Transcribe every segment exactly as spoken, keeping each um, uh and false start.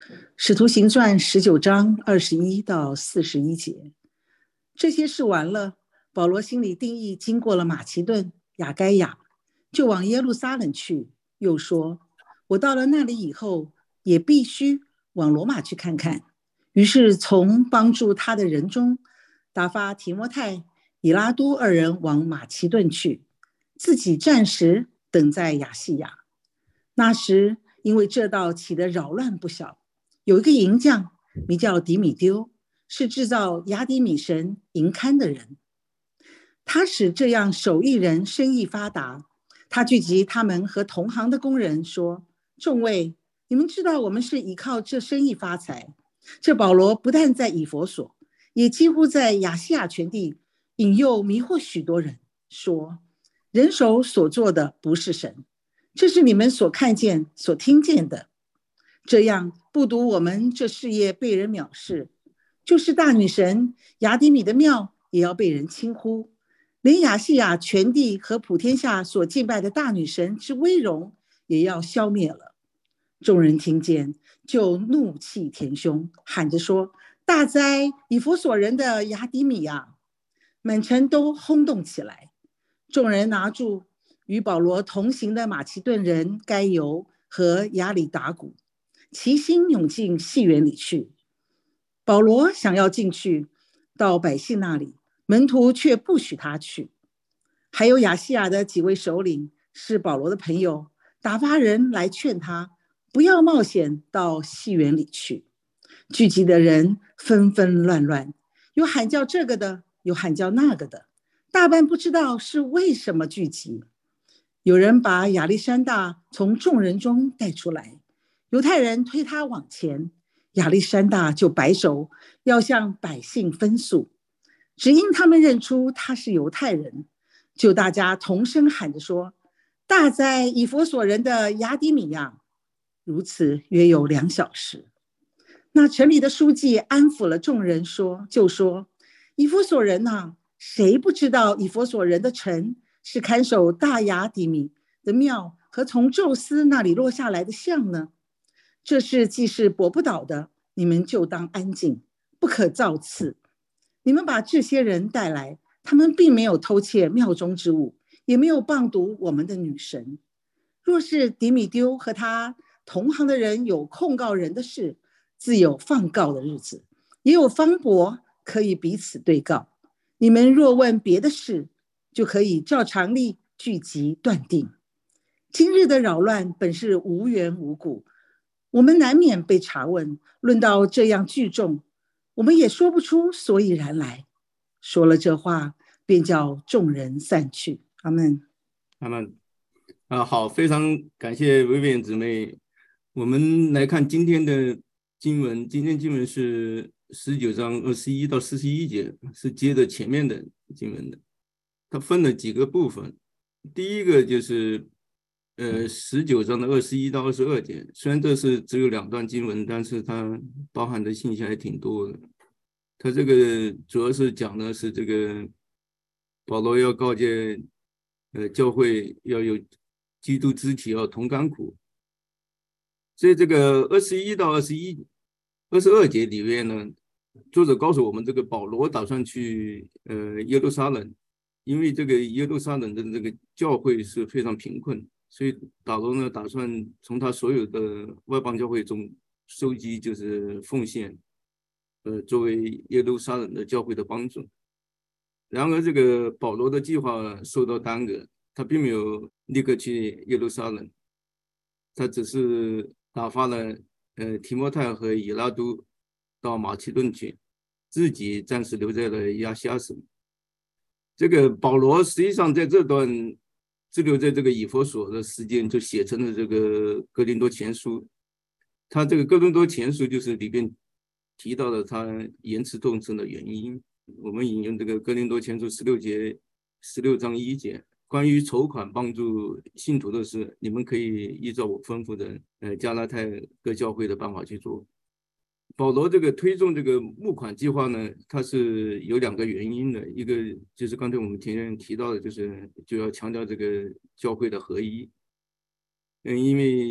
使徒行传十九章二十一到四十一节，这些事完了，保罗心里定义，经过了马其顿、亚该亚，就往耶路撒冷去。又说，我到了那里以后，也必须往罗马去看看。于是从帮助他的人中打发提摩太、以拉都二人往马其顿去，自己暂时等在亚细亚。那时因为这道起的扰乱不小，有一个银匠名叫迪米丢，是制造雅迪米神银龛的人。他使这样手艺人生意发达，他聚集他们和同行的工人说，众位，你们知道我们是依靠这生意发财。这保罗不但在以弗所，也几乎在亚细亚全地引诱迷惑许多人，说人手所做的不是神，这是你们所看见所听见的。这样不独我们这事业被人藐视，就是大女神雅底米的庙也要被人轻忽，连亚细亚全地和普天下所敬拜的大女神之威荣也要消灭了。众人听见，就怒气填胸，喊着说，大哉以弗所人的雅底米啊！满城都轰动起来。众人拿住与保罗同行的马其顿人该犹和亚里达古，齐心涌进戏园里去。保罗想要进去到百姓那里，门徒却不许他去。还有亚细亚的几位首领是保罗的朋友，打发人来劝他不要冒险到戏园里去。聚集的人纷纷乱乱，有喊叫这个的，有喊叫那个的，大半不知道是为什么聚集。有人把亚历山大从众人中带出来，犹太人推他往前，亚历山大就摆手要向百姓分诉，只因他们认出他是犹太人，就大家同声喊着说，大哉以弗所人的雅底米呀！如此约有两小时。那城里的书记安抚了众人说，就说，以弗所人啊，谁不知道以弗所人的城是看守大雅底米的庙和从宙斯那里落下来的像呢？这事既是驳不倒的，你们就当安静，不可造次。你们把这些人带来，他们并没有偷窃庙中之物，也没有谤读我们的女神。若是迪米丢和他同行的人有控告人的事，自有放告的日子，也有方伯可以彼此对告。你们若问别的事，就可以照常例聚集断定。今日的扰乱本是无缘无故，我们难免被查问，论到这样聚众，我们也说不出所以然来。说了这话，便叫众人散去。阿们。 阿们。啊，好，非常感谢薇薇姊妹。我们来看今天的经文，今天经文是十九章二十一到四十一节，是接着前面的经文的。它分了几个部分，第一个就是呃十九章的二十一到二十二节，虽然这是只有两段经文，但是它包含的信息还挺多的。它这个主要是讲的是这个保罗要告诫呃教会要有基督肢体要同甘苦。所以这个二十一到二十一、二十二节里面呢，作者告诉我们，这个保罗打算去呃耶路撒冷，因为这个耶路撒冷的这个教会是非常贫困，所以保罗呢打算从他所有的外邦教会中收集就是奉献，呃作为耶路撒冷的教会的帮助。然而这个保罗的计划受到耽搁，他并没有立刻去耶路撒冷，他只是打发了呃提摩太和以拉都到马其顿去，自己暂时留在了亚细亚省。这个保罗实际上在这段滞留在这个以弗所的时间，就写成了这个哥林多前书。他这个哥林多前书就是里边提到了他言辞动声的原因。我们引用这个哥林多前书十六节十六章一节，关于筹款帮助信徒的事，你们可以依照我吩咐的呃加拉太各教会的办法去做。保罗这个推动这个募款计划呢，它是有两个原因的，一个就是刚才我们前面提到的，就是就要强调这个教会的合一。嗯，因为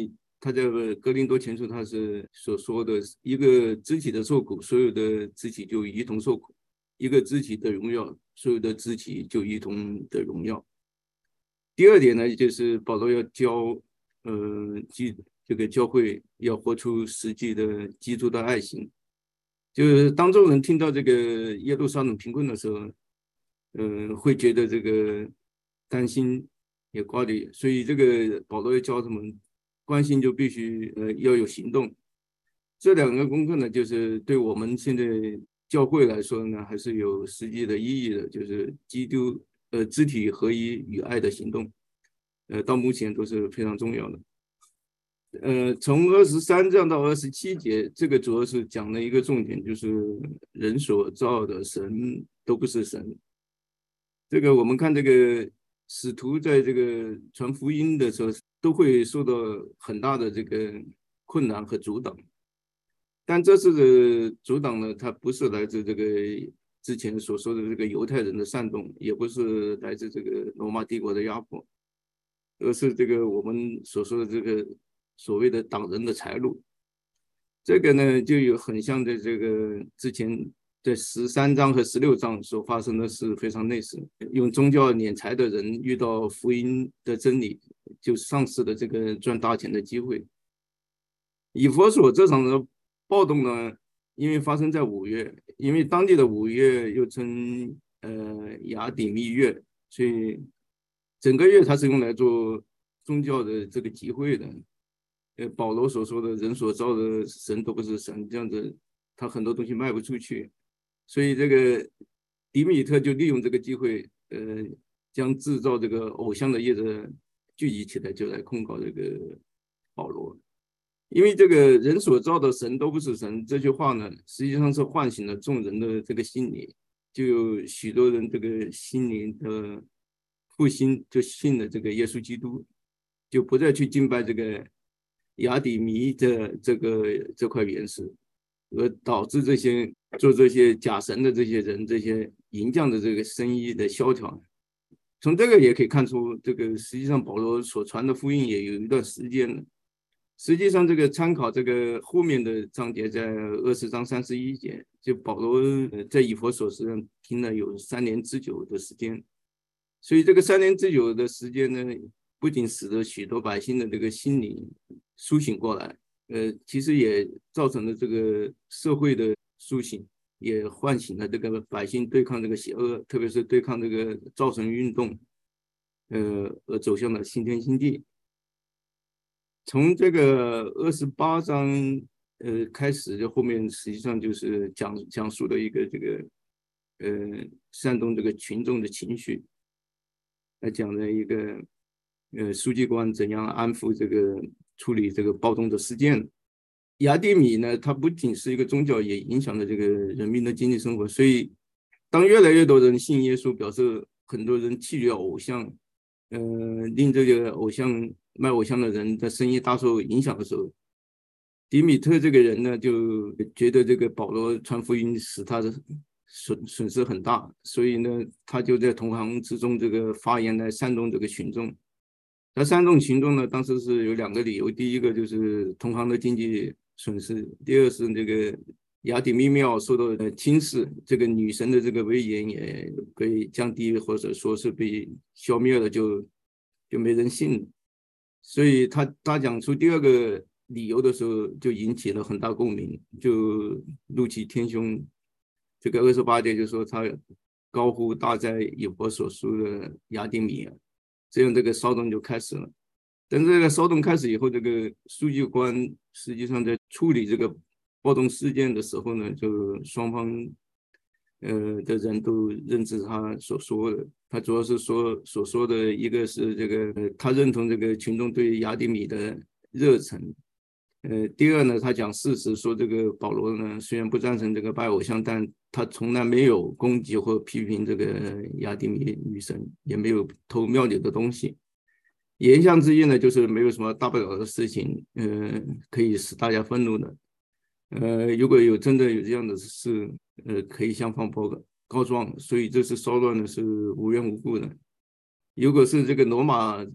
他在哥林多前书他是所说的一个肢体的受苦，所有的肢体就一同受苦；一个肢体的荣耀，所有的肢体就一同的荣耀。第二点呢，就是保罗要教呃基这个教会要活出实际的基督的爱心。就是当众人听到这个耶路撒冷贫困的时候，嗯、呃，会觉得这个担心也挂虑，所以这个保罗要教他们，关心就必须呃要有行动。这两个功课呢，就是对我们现在教会来说呢，还是有实际的意义的，就是基督呃肢体合一与爱的行动，呃，到目前都是非常重要的。呃，从二十三章到二十七节，这个主要是讲了一个重点，就是人所造的神都不是神。这个我们看这个使徒在这个传福音的时候，都会受到很大的这个困难和阻挡。但这次的阻挡呢，它不是来自这个之前所说的这个犹太人的煽动，也不是来自这个罗马帝国的压迫，而是这个我们所说的这个所谓的党人的财路。这个呢，就有很像的这个之前在十三章和十六章所发生的事非常类似，用宗教敛财的人遇到福音的真理，就丧失了这个赚大钱的机会。以弗所这场的暴动呢，因为发生在五月，因为当地的五月又称呃雅典密月，所以整个月它是用来做宗教的这个集会的。呃，保罗所说的人所造的神都不是神，这样子他很多东西卖不出去，所以这个迪米特就利用这个机会，呃，将制造这个偶像的业者聚集起来，就来控告这个保罗。因为这个人所造的神都不是神这句话呢，实际上是唤醒了众人的这个心理，就有许多人这个心灵的复兴，就信了这个耶稣基督，就不再去敬拜这个雅典弥的这个这块原石，而导致这些做这些假神的这些人，这些银匠的这个生意的萧条。从这个也可以看出，这个实际上保罗所传的福音也有一段时间了。实际上，这个参考这个后面的章节，在二十章三十一节，就保罗在以弗所实际上听了有三年之久的时间，所以这个三年之久的时间呢，不仅使得许多百姓的这个心理苏醒过来，呃，其实也造成了这个社会的苏醒，也唤醒了这个百姓对抗这个邪恶，特别是对抗这个造神运动，呃，而走向了新天新地。从这个二十八章呃开始，就后面实际上就是讲讲述了一个这个呃煽动这个群众的情绪，来讲的一个呃书记官怎样安抚这个处理这个暴动的事件。雅典米呢，它不仅是一个宗教，也影响了这个人民的经济生活。所以，当越来越多人信耶稣，表示很多人弃绝偶像，呃，令这个偶像卖偶像的人的生意大受影响的时候，迪米特这个人呢，就觉得这个保罗传福音使他的损损失很大，所以呢，他就在同行之中这个发言来煽动这个群众。那煽动群众呢，当时是有两个理由，第一个就是同行的经济损失，第二是这个雅典密庙受到轻视，这个女神的这个威严也被降低，或者说是被消灭了，就就没人信了。所以他他讲出第二个理由的时候，就引起了很大共鸣，就怒气天凶。这个二十八节就说他高呼大哉以弗所书的雅典米啊，这样这个骚动就开始了。但是这个骚动开始以后，这个书记官实际上在处理这个暴动事件的时候呢，就双方呃的人都认知他所说的。他主要是说所说的一个是这个、呃、他认同这个群众对雅典米的热忱。呃，第二呢，他讲事实，说这个保罗呢虽然不赞成这个拜偶像，但他从来没有攻击或批评这个雅典米女神，也没有偷庙里的东西。言下之意呢，就是没有什么大不了的事情，呃，可以使大家愤怒的。呃，如果有真的有这样的事，呃，可以向方报告状。所以这次骚乱呢是无缘无故的。如果是这个罗马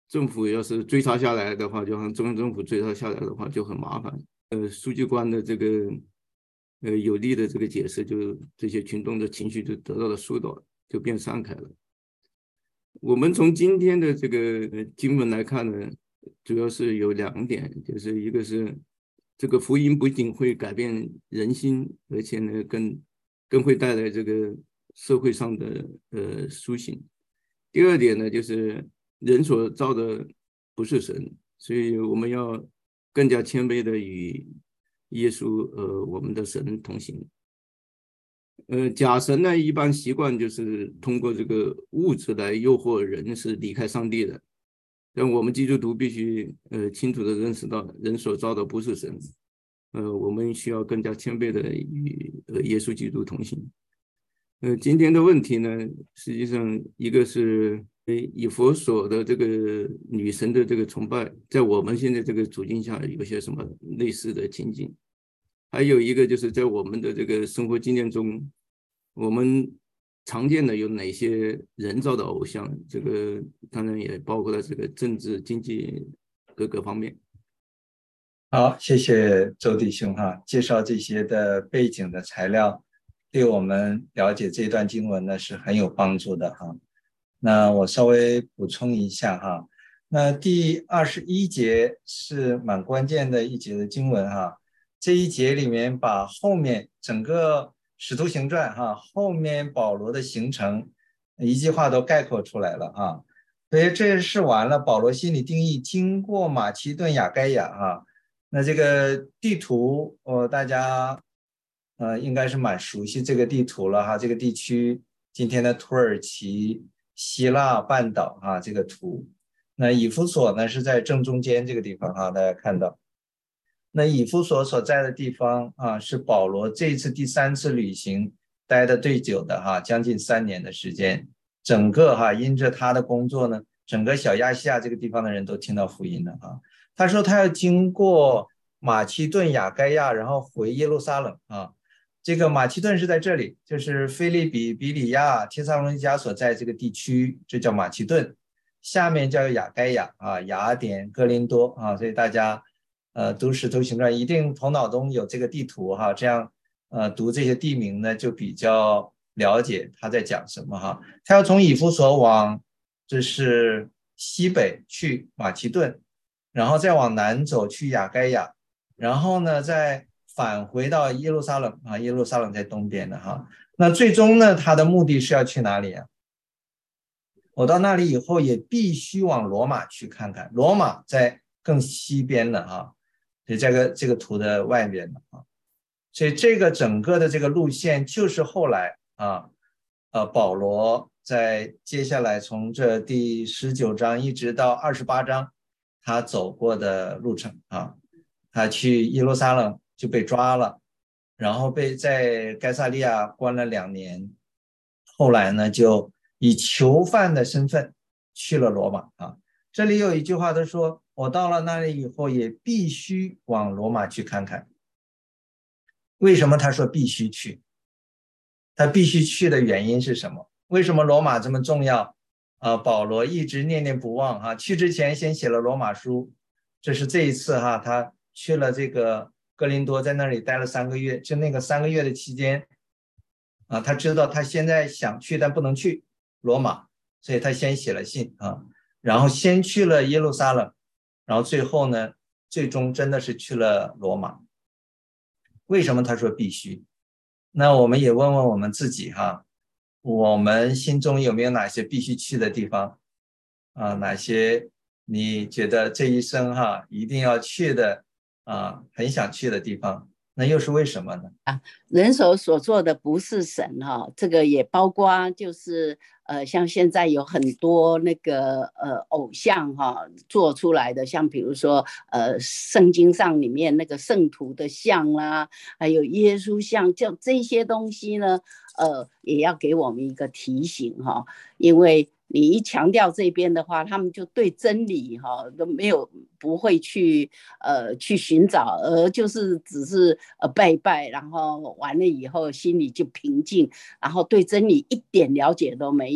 政府要是追查下来的话，就像中央政府追查下来的话就很麻烦。呃，书记官的这个呃有力的这个解释，就这些群众的情绪就得到了疏导，就变散开了。我们从今天的这个经文来看呢，主要是有两点，就是一个是这个福音不仅会改变人心，而且呢更更会带来这个社会上的呃苏醒。第二点呢，就是人所造的不是神，所以我们要更加谦卑的与耶稣呃我们的神同行。呃，假神呢一般习惯就是通过这个物质来诱惑人，是离开上帝的。但我们基督徒必须呃清楚的认识到，人所造的不是神，呃，我们需要更加谦卑的与呃耶稣基督同行。呃，今天的问题呢，实际上一个是呃以佛所的这个女神的这个崇拜，在我们现在这个处境下有些什么类似的情景，还有一个就是在我们的这个生活经验中，我们常见的有哪些人造的偶像，这个当然也包括了这个政治经济各个方面。 好，谢谢周弟兄哈，介绍这些的背景的材料，对我们了解这段经文呢是很有帮助的哈。那我稍微补充一下哈，那第二十一节是蛮关键的一节的经文哈，这一节里面把后面整个使徒行传哈，后面保罗的行程一句话都概括出来了哈。所以这是完了，保罗心里定义经过马其顿亚该亚哈。那这个地图，呃，大家呃应该是蛮熟悉这个地图了哈。这个地区，今天的土耳其、希腊半岛哈，这个图。那以弗所呢是在正中间这个地方哈，大家看到。那以弗所所在的地方啊，是保罗这一次第三次旅行待的最久的哈，将近三年的时间。整个哈，因着他的工作呢，整个小亚细亚这个地方的人都听到福音了啊。他说他要经过马其顿、亚该亚，然后回耶路撒冷啊。这个马其顿是在这里，就是腓立比、比里亚、帖撒罗尼迦所在这个地区，这叫马其顿。下面叫亚该亚啊，雅典、哥林多啊，所以大家呃读使徒行传一定头脑中有这个地图哈，这样呃读这些地名呢就比较了解他在讲什么哈。他要从以弗所往这是西北去马其顿。然后再往南走去亚该亚，然后呢再返回到耶路撒冷啊，耶路撒冷在东边的哈。那最终呢，他的目的是要去哪里啊？我到那里以后也必须往罗马去看看，罗马在更西边的哈，所以这个这个图的外边的啊。所以这个整个的这个路线就是后来啊，呃，保罗在接下来从这第十九章一直到二十八章。他走过的路程啊，他去耶路撒冷就被抓了，然后被在该撒利亚关了两年，后来呢就以囚犯的身份去了罗马啊。这里有一句话他说，我到了那里以后也必须往罗马去看看。为什么他说必须去？他必须去的原因是什么？为什么罗马这么重要？啊，保罗一直念念不忘哈，去之前先写了罗马书，这是这一次哈，他去了这个哥林多，在那里待了三个月，就那个三个月的期间，啊，他知道他现在想去但不能去罗马，所以他先写了信啊，然后先去了耶路撒冷，然后最后呢，最终真的是去了罗马。为什么他说必须？那我们也问问我们自己哈。我们心中有没有哪些必须去的地方啊？哪些你觉得这一生哈一定要去的啊，很想去的地方？那又是为什么呢？ 啊，人手所做的不是神哈，这个也包括就是呃，像现在有很多那个呃偶像哈做出来的，像比如说呃圣经上里面那个圣徒的像啦，还有耶稣像，就这些东西呢，呃，也要给我们一个提醒哈，因为你一强调这边的话，他们就对真理哈都没有不会去呃去寻找，而就是只是呃拜拜，然后完了以后心里就平静，然后对真理一点了解都没有。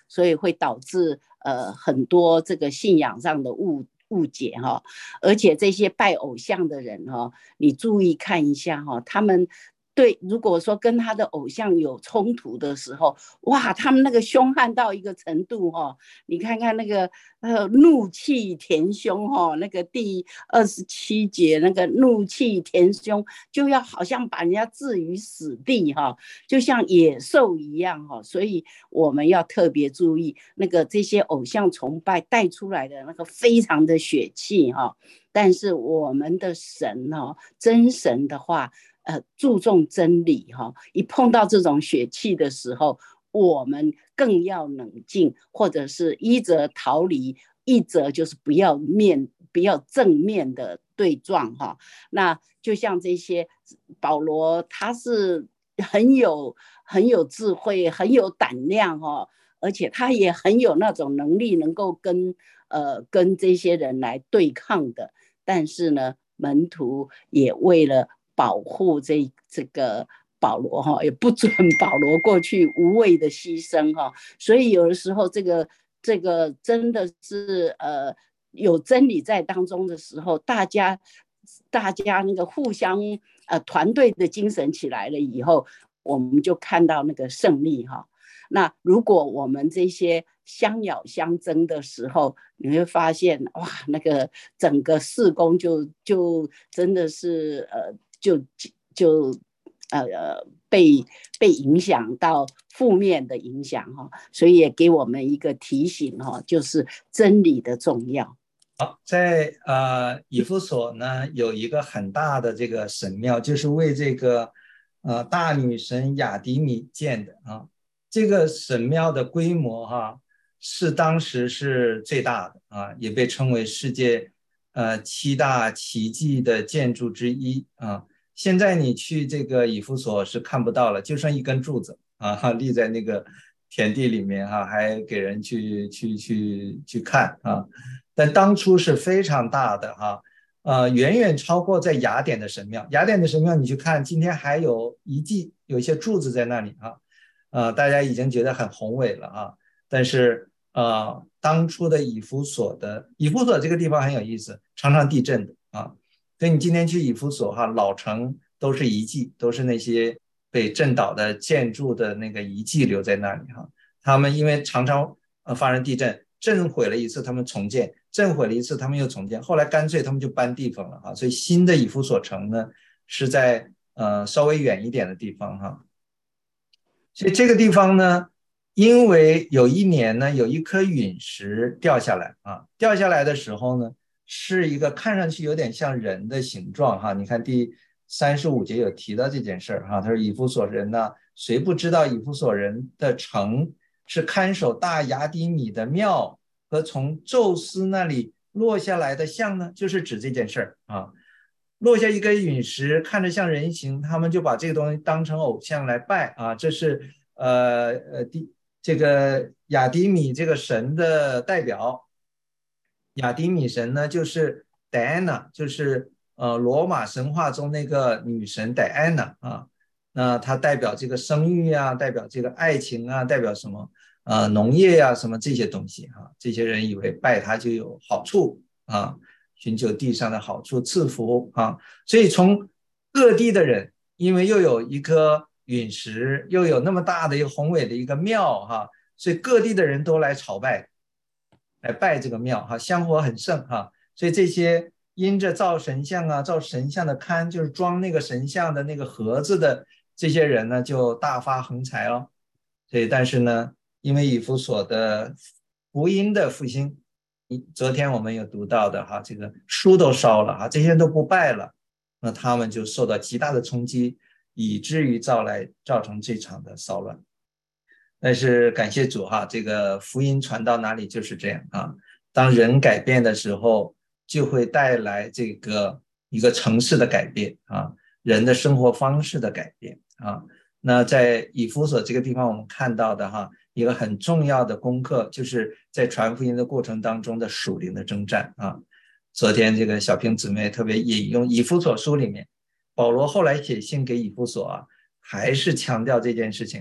所以会导致呃很多这个信仰上的误误解哈。而且这些拜偶像的人哈，你注意看一下哈，他们对，如果说跟他的偶像有冲突的时候，哇，他们那个凶悍到一个程度哈，你看看那个呃怒气填胸哈，那个第二十七节那个怒气填胸，就要好像把人家置于死地哈，就像野兽一样哈。所以我们要特别注意那个这些偶像崇拜带出来的那个非常的血气哈。但是我们的神哈，真神的话。呃，注重真理哈，一碰到这种血气的时候，我们更要冷静，或者是一则逃离，一则就是不要面，不要正面的对撞哈。那就像这些保罗，他是很有很有智慧，很有胆量哈，而且他也很有那种能力，能够跟呃跟这些人来对抗的。但是呢，门徒也为了保护这这个保罗哈，也不准保罗过去无谓的牺牲哈。所以有的时候这个这个真的是呃有真理在当中的时候，大家大家那个互相呃团队的精神起来了以后，我们就看到那个胜利哈。那如果我们这些相咬相争的时候，你会发现哇，那个整个事工就就真的是呃就就呃被被影响到负面的影响哈。所以也给我们一个提醒哈，就是真理的重要。 好，在呃以弗所呢有一个很大的这个神庙，就是为这个呃大女神雅迪米建的啊。这个神庙的规模哈是当时是最大的啊，也被称为世界呃七大奇迹的建筑之一啊。现在你去这个以弗所是看不到了，就剩一根柱子啊立在那个田地里面哈，还给人去去去去看啊。但当初是非常大的哈，呃，远远超过在雅典的神庙。雅典的神庙你去看，今天还有遗迹，有一些柱子在那里啊。呃，大家已经觉得很宏伟了啊，但是呃，当初的以弗所的以弗所这个地方很有意思，常常地震的啊，所以你今天去以弗所哈，老城都是遗迹，都是那些被震倒的建筑的那个遗迹留在那里哈。他们因为常常呃发生地震，震毁了一次，他们重建，震毁了一次，他们又重建，后来干脆他们就搬地方了哈。所以新的以弗所城呢是在呃稍微远一点的地方哈。所以这个地方呢，因为有一年呢，有一颗陨石掉下来啊，掉下来的时候呢，是一个看上去有点像人的形状哈。你看第三十五节有提到这件事儿哈，他说以弗所人呢，谁不知道以弗所人的城是看守大雅迪米的庙和从宙斯那里落下来的像呢？就是指这件事儿啊。落下一个陨石，看着像人形，他们就把这个东西当成偶像来拜啊。这是呃呃第这个雅迪米这个神的代表。雅迪米神呢，就是戴安娜，就是呃罗马神话中那个女神戴安娜啊。那它代表这个生育啊，代表这个爱情啊，代表什么呃农业啊，什么这些东西啊。这些人以为拜它就有好处啊。寻求地上的好处赐福啊，所以从各地的人，因为又有一颗陨石，又有那么大的一个宏伟的一个庙哈，所以各地的人都来朝拜，来拜这个庙哈，香火很盛哈。所以这些因着造神像啊，造神像的龛，就是装那个神像的那个盒子的这些人呢，就大发横财了。所以但是呢，因为以弗所的福音的复兴，昨天我们有读到的哈，这个书都烧了哈，这些人都不拜了，那他们就受到极大的冲击，以至于造来造成这场的骚乱。但是感谢主哈，这个福音传到哪里就是这样啊。当人改变的时候，就会带来这个一个城市的改变啊，人的生活方式的改变啊。那在以弗所这个地方，我们看到的哈，一个很重要的功课，就是在传福音的过程当中的属灵的征战啊。昨天这个小平姊妹特别引用以弗所书里面，保罗后来写信给以弗所啊，还是强调这件事情，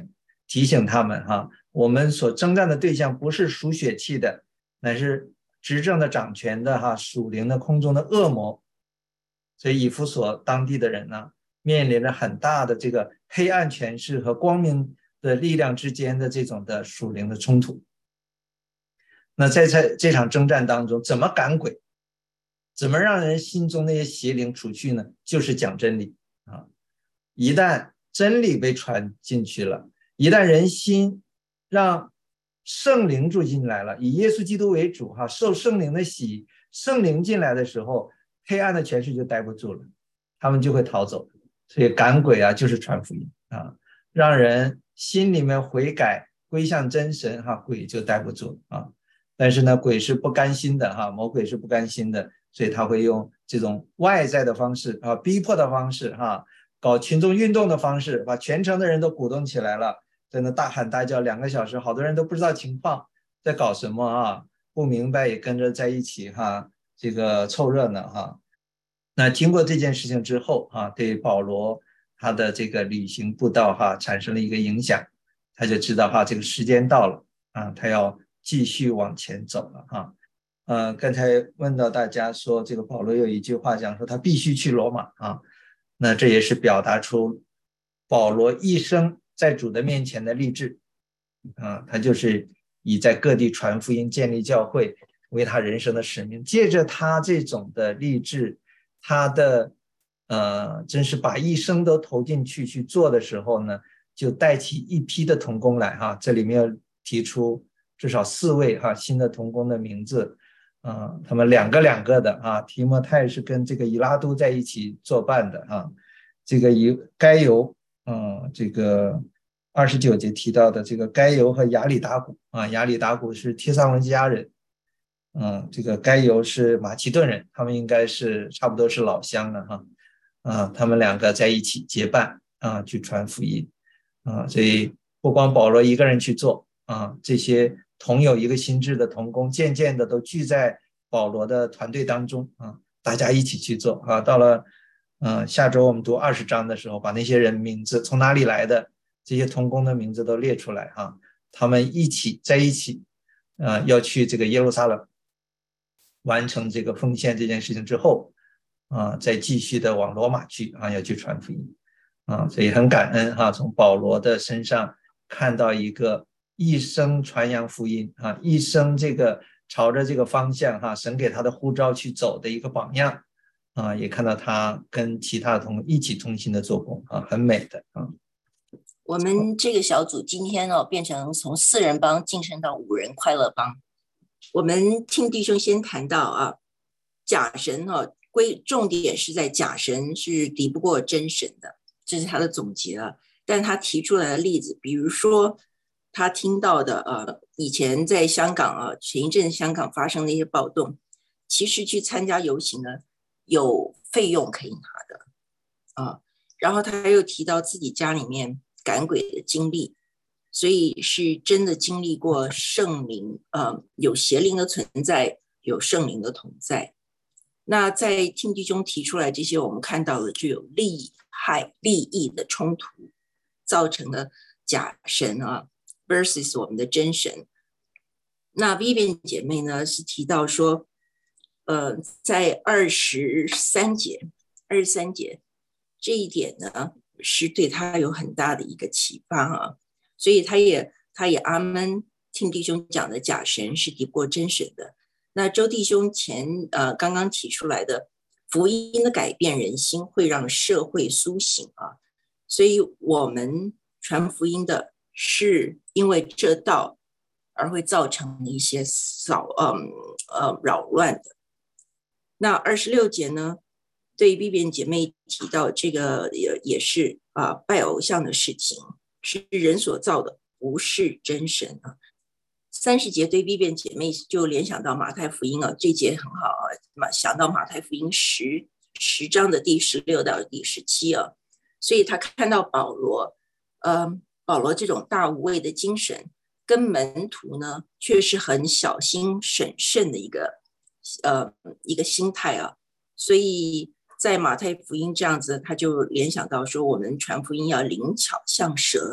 提醒他们哈，我们所征战的对象不是属血气的，乃是执政的掌权的哈，属灵的空中的恶魔。所以以弗所当地的人呢，面临着很大的这个黑暗权势和光明的力量之间的这种的属灵的冲突。那在这这场征战当中，怎么赶鬼，怎么让人心中那些邪灵除去呢？就是讲真理啊！一旦真理被传进去了，一旦人心让圣灵住进来了，以耶稣基督为主哈，受圣灵的洗，圣灵进来的时候，黑暗的权势就待不住了，他们就会逃走。所以赶鬼啊，就是传福音啊，让人心里面悔改归向真神哈，鬼就待不住啊。但是呢，鬼是不甘心的哈，魔鬼是不甘心的，所以他会用这种外在的方式啊，逼迫的方式哈，搞群众运动的方式，把全城的人都鼓动起来了，在那大喊大叫两个小时，好多人都不知道情况在搞什么啊，不明白也跟着在一起哈，这个凑热闹哈。那经过这件事情之后啊，对保罗他的这个旅行布道哈产生了一个影响，他就知道哈这个时间到了啊，他要继续往前走了哈。呃，刚才问到大家说，这个保罗有一句话讲说他必须去罗马啊，那这也是表达出保罗一生在主的面前的立志啊，他就是以在各地传福音、建立教会为他人生的使命。借着他这种的立志，他的呃，真是把一生都投进去去做的时候呢，就带起一批的同工来哈。这里面提出至少四位哈新的同工的名字，啊、呃，他们两个两个的啊，提摩太是跟这个以拉都在一起作伴的啊，这个以该犹，嗯、呃，这个二十九节提到的这个该犹和亚里达古啊，亚里达古是帖撒罗尼迦人。嗯，这个该犹是马其顿人，他们应该是差不多是老乡了哈，啊，他们两个在一起结伴啊去传福音啊，所以不光保罗一个人去做啊，这些同有一个心志的同工，渐渐的都聚在保罗的团队当中啊，大家一起去做啊。到了嗯下周我们读二十章的时候，把那些人名字从哪里来的这些同工的名字都列出来啊，他们一起在一起啊要去这个耶路撒冷。完成这个奉献这件事情之后啊，再继续的往罗马去啊，要去传福音啊，所以很感恩哈、啊，从保罗的身上看到一个一生传扬福音啊，一生这个朝着这个方向哈、啊，神给他的呼召去走的一个榜样啊，也看到他跟其他的同工一起同心的做工啊，很美的啊。 我们这个小组今天哦，变成从四人帮晋升到五人快乐帮。我们听弟兄先谈到啊，假神哦，归重点是在假神是敌不过真神的，这是他的总结啊。但他提出来的例子，比如说他听到的呃，以前在香港啊，前一阵香港发生的一些暴动，其实去参加游行呢，有费用可以拿的啊。然后他又提到自己家里面赶鬼的经历。所以是真的经历过圣灵，呃，有邪灵的存在，有圣灵的同在。那在听弟兄提出来这些，我们看到了就有利害、利益的冲突，造成了假神啊 versus 我们的真神。那 Vivian 姐妹呢是提到说，呃，在二十三节，二十三节这一点呢，是对他有很大的一个启发啊。所以他也他也阿们听弟兄讲的假神是敌不过真神的。那周弟兄前呃刚刚提出来的福音的改变人心，会让社会苏醒啊。所以我们传福音的是因为这道而会造成一些骚嗯呃扰乱的。那二十六节呢，对 Vivian 姐妹提到这个也也是啊、呃、拜偶像的事情。是人所造的，不是真神啊。三十节对 Vivian 姐妹就联想到马太福音啊，这节很好啊，想到马太福音十十章的第十六到第十七啊，所以他看到保罗，呃，保罗这种大无畏的精神，跟门徒呢却是很小心审慎的一个呃一个心态啊，所以。在马太福音这样子，他就联想到说，我们传福音要灵巧像蛇，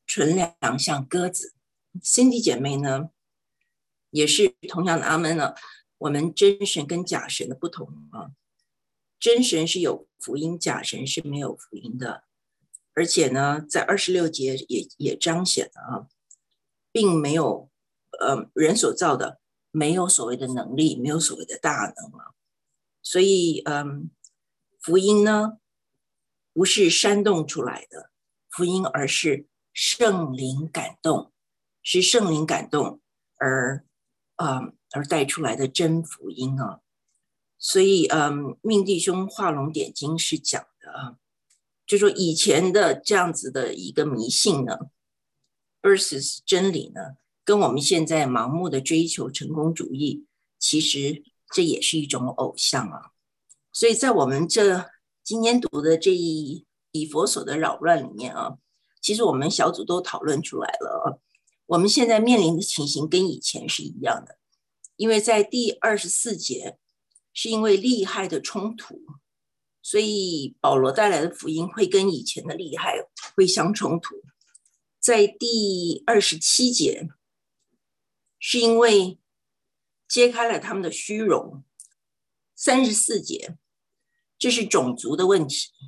纯良像鸽子。Cindy 姐妹呢，也是同样的阿们呢。我们真神跟假神的不同啊，真神是有福音，假神是没有福音的。而且呢，在二十六节也也彰显了啊，并没有呃人所造的没有所谓的能力，没有所谓的大能啊。所以嗯，福音呢不是煽动出来的福音，而是圣灵感动，是圣灵感动而嗯而带出来的真福音啊。所以嗯，命弟兄画龙点睛是讲的啊，就说以前的这样子的一个迷信呢 versus 真理呢，跟我们现在盲目的追求成功主义，其实这也是一种偶像啊。所以在我们这今天读的这一以佛所的扰乱里面啊，其实我们小组都讨论出来了啊，我们现在面临的情形跟以前是一样的。因为在第二十四节是因为利害的冲突，所以保罗带来的福音会跟以前的利害会相冲突。在第二十七节是因为揭开了他们的虚荣。三十四节这是种族的问题。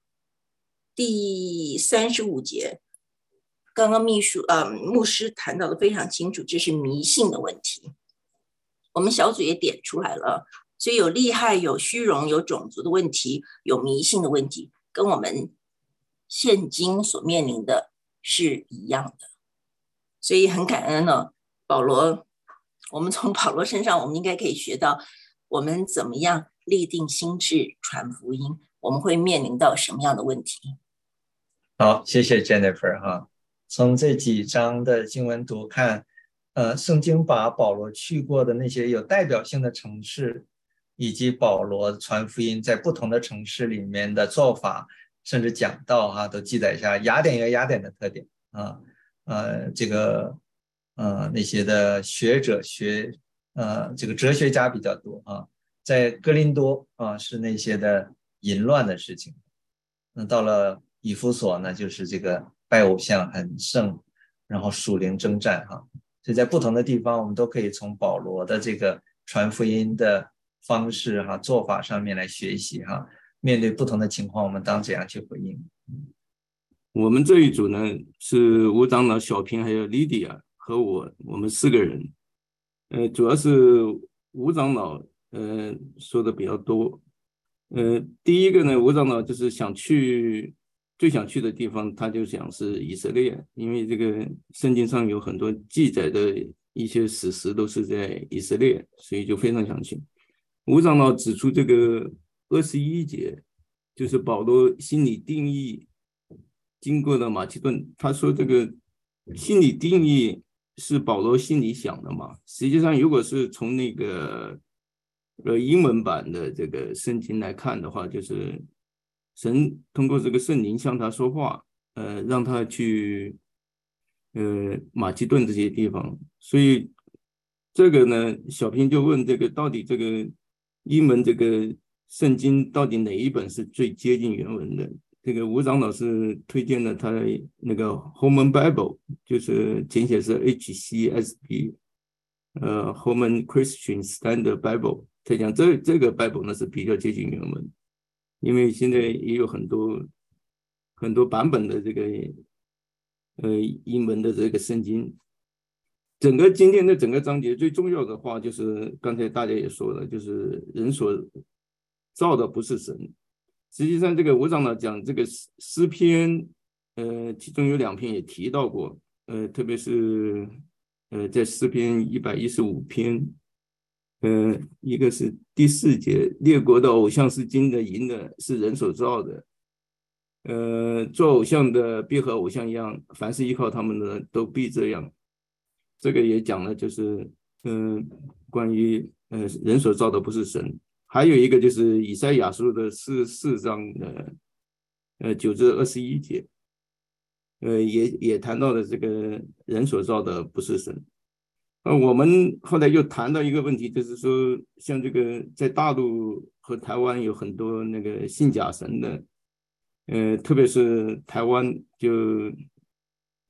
第三十五节刚刚秘书呃牧师谈到的非常清楚，这是迷信的问题。我们小组也点出来了，所以有利害，有虚荣，有种族的问题，有迷信的问题，跟我们现今所面临的是一样的。所以很感恩呢，保罗，我们从保罗身上我们应该可以学到我们怎么样立定心志传福音，我们会面临到什么样的问题。 好，谢谢 Jennifer 哈。从这几章的经文读看，呃，圣经把保罗去过的那些有代表性的城市，以及保罗传福音在不同的城市里面的做法，甚至讲道哈，都记载下雅典有雅典的特点啊，呃，这个呃那些的学者学呃这个哲学家比较多啊，在哥林多啊是那些的淫乱的事情，那到了以弗所呢，就是这个拜偶像很盛，然后属灵征战哈。所以在不同的地方，我们都可以从保罗的这个传福音的方式哈、做法上面来学习哈。面对不同的情况，我们当怎样去回应？ 我们这一组呢是吴长老、小平还有 Lydia 和我，我们四个人。呃，主要是吴长老呃说的比较多。呃，第一个呢，吴长老就是想去。最想去的地方，他就想是以色列，因为这个圣经上有很多记载的一些史实都是在以色列，所以就非常想去。吴长老指出，这个二十一节就是保罗心理定义经过了马其顿，他说这个心理定义是保罗心里想的嘛？实际上，如果是从那个呃英文版的这个圣经来看的话，就是神通过这个圣灵向他说话，呃，让他去呃马其顿这些地方。所以这个呢，小平就问这个到底这个英文这个圣经到底哪一本是最接近原文的？这个吴长老师推荐了他那个 Holman Bible， 就是简写是 H C S B， 呃 Holman Christian Standard Bible。他讲这这个 Bible 呢是比较接近原文。因为现在也有很多很多版本的这个呃英文的这个圣经，整个今天的整个章节最重要的话就是刚才大家也说了，就是人所造的不是神。实际上这个吴长老讲这个诗篇，呃，其中有两篇也提到过，呃，特别是呃在诗篇一百一十五篇。呃，一个是第四节，列国的偶像是金的、银的，是人所造的。呃，做偶像的必和偶像一样，凡是依靠他们的都必这样。这个也讲了，就是嗯、呃，关于呃人所造的不是神。还有一个就是以赛亚书的四四章的呃九至二十一节，呃也也谈到了这个人所造的不是神。呃，我们后来又谈到一个问题，就是说，像这个在大陆和台湾有很多那个信假神的，呃，特别是台湾就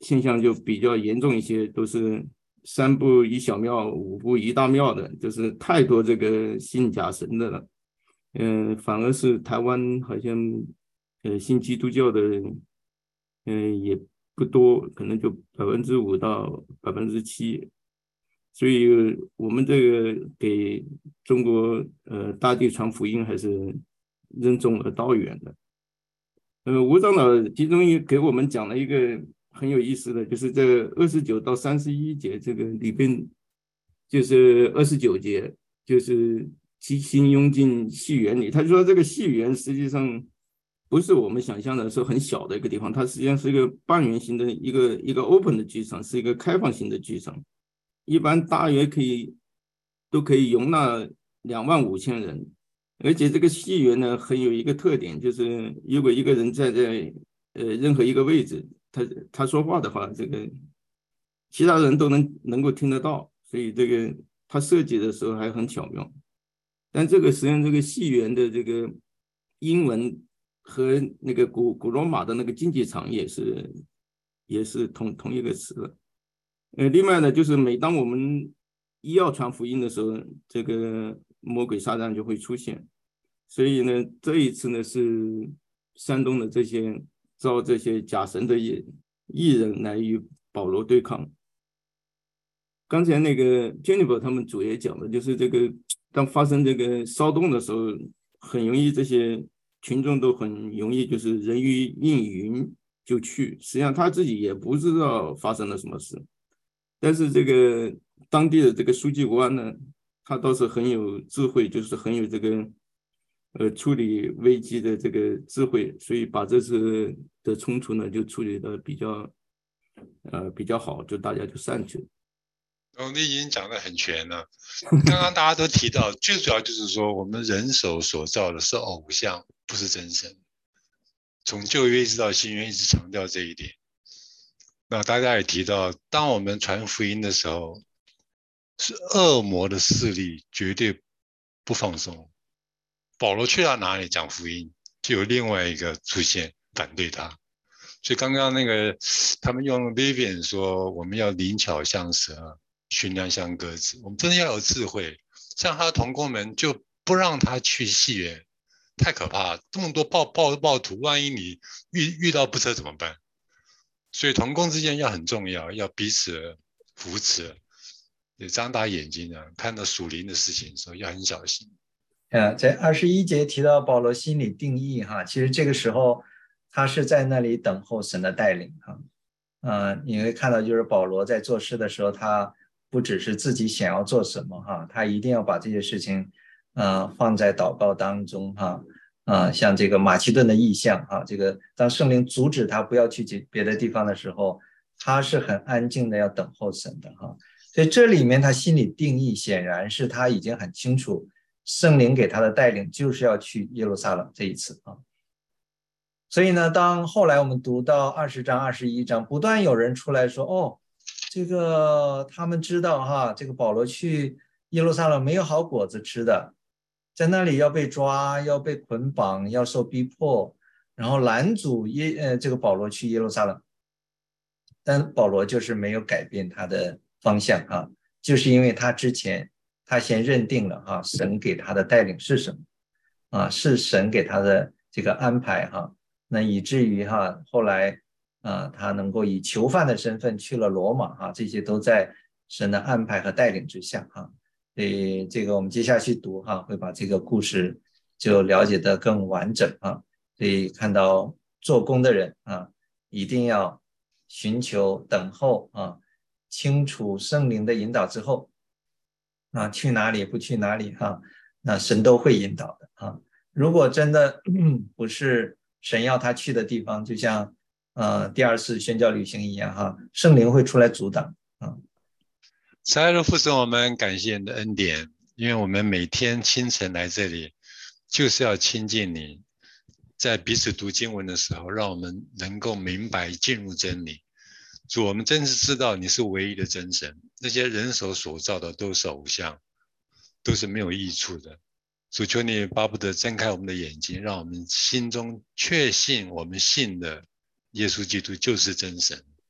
现象就比较严重一些，都是三步一小庙，五步一大庙的，就是太多这个信假神的了。嗯、呃，反而是台湾好像呃信基督教的，嗯、呃、也不多，可能就百分之五到百分之七。所以我们这个给中国呃大地传福音还是任重而道远的。呃，吴长老其中也给我们讲了一个很有意思的，就是这二十九到三十一节这个里边，就是二十九节，就是七星拥进戏园里。他说这个戏园实际上不是我们想象的是很小的一个地方，它实际上是一个半圆形的一个一个 open 的剧场，是一个开放型的剧场，一般大约可以都可以容纳两万五千人。而且这个戏园呢，很有一个特点，就是如果一个人站在呃任何一个位置，他他说话的话，这个其他人都能能够听得到，所以这个他设计的时候还很巧妙。但这个实际上这个戏园的这个英文和那个古古罗马的那个竞技场也是也是同同一个词了。呃，另外呢，就是每当我们一要传福音的时候，这个魔鬼撒旦就会出现。所以呢，这一次呢是山东的这些招这些假神的艺人来与保罗对抗。刚才那个 Jennifer 他们主也讲的，就是这个当发生这个骚动的时候，很容易这些群众都很容易就是人云亦云就去，实际上他自己也不知道发生了什么事。但是这个当地的这个书记官呢，他倒是很有智慧，就是很有这个呃处理危机的这个智慧，所以把这次的冲突呢就处理的比较呃比较好，就大家就散去了。 哦，你已经讲得很全了。刚刚大家都提到，最主要就是说，我们人手所造的是偶像，不是真神。从旧约一直到新约，一直强调这一点。那大家也提到，当我们传福音的时候，是恶魔的势力绝对不放松。保罗去到哪里讲福音，就有另外一个出现反对他。所以刚刚那个他们用 Vivian 说，我们要灵巧像蛇，驯良像鸽子，我们真的要有智慧。像他的同工们就不让他去戏园，太可怕了，这么多暴暴暴徒，万一你遇遇到不测怎么办？所以同工之间要很重要，要彼此扶持，也张大眼睛啊，看到属灵的事情的时候要很小心。 呃，在二十一节提到保罗心理定义哈，其实这个时候他是在那里等候神的带领哈。呃，你会看到就是保罗在做事的时候，他不只是自己想要做什么哈，他一定要把这些事情呃放在祷告当中哈。啊、呃，像这个马其顿的意象啊，这个当圣灵阻止他不要去别的地方的时候，他是很安静的要等候神的哈。所以这里面他心理定义显然是他已经很清楚，圣灵给他的带领就是要去耶路撒冷这一次啊。所以呢，当后来我们读到二十章、二十一章，不断有人出来说，哦，这个他们知道哈，这个保罗去耶路撒冷没有好果子吃的。在那里要被抓，要被捆绑，要受逼迫，然后拦阻耶呃这个保罗去耶路撒冷，但保罗就是没有改变他的方向啊，就是因为他之前他先认定了啊，神给他的带领是什么啊，是神给他的这个安排哈、啊，那以至于哈、啊、后来啊他能够以囚犯的身份去了罗马哈、啊，这些都在神的安排和带领之下哈、啊。所以这个我们接下去读哈，会把这个故事就了解得更完整啊。所以看到做工的人啊，一定要寻求等候啊，清楚圣灵的引导之后啊，去哪里不去哪里哈，那神都会引导的啊。如果真的、嗯、不是神要他去的地方，就像呃第二次宣教旅行一样哈，圣灵会出来阻挡啊。 慈爱的父神，我们感谢你的恩典，因为我们每天清晨来这里，就是要亲近你。在彼此读经文的时候，让我们能够明白进入真理。主，我们真是知道你是唯一的真神，那些人手所造的都是偶像，都是没有益处的。主，求你巴不得睁开我们的眼睛，让我们心中确信我们信的耶稣基督就是真神。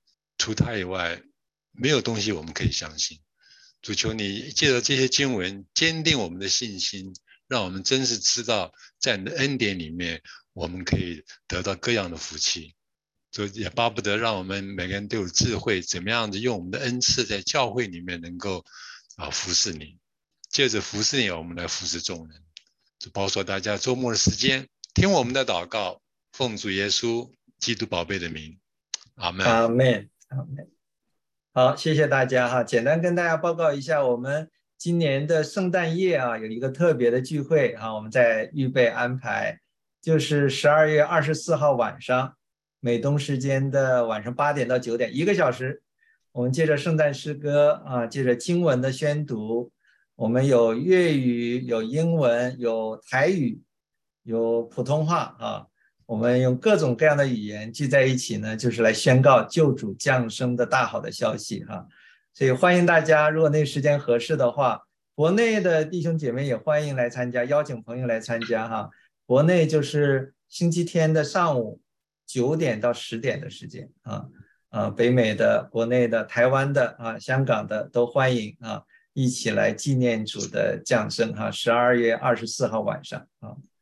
除他以外，没有东西我们可以相信。主求你借着这些经文坚定我们的信心，让我们真是知道在你的恩典里面我们可以得到各样的福气。就也巴不得让我们每个人都有智慧，怎么样子用我们的恩赐在教会里面能够啊服侍你，借着服侍你我们来服侍众人。就保守大家周末的时间听我们的祷告，奉主耶稣基督宝贝的名，阿们。 阿们，阿们。好，谢谢大家哈。简单跟大家报告一下，我们今年的圣诞夜啊有一个特别的聚会啊，我们在预备安排，就是十二月二十四号晚上，美东时间的晚上八点到九点，一个小时，我们借着圣诞诗歌啊，借着经文的宣读，我们有粤语，有英文，有台语，有普通话啊。我们用各种各样的语言聚在一起呢，就是来宣告救主降生的大好的消息哈。所以欢迎大家，如果那个时间合适的话，国内的弟兄姐妹也欢迎来参加，邀请朋友来参加哈。国内就是星期天的上午九点到十点的时间啊，啊，北美的、国内的、台湾的啊、香港的都欢迎啊，一起来纪念主的降生哈。十二月二十四号晚上啊。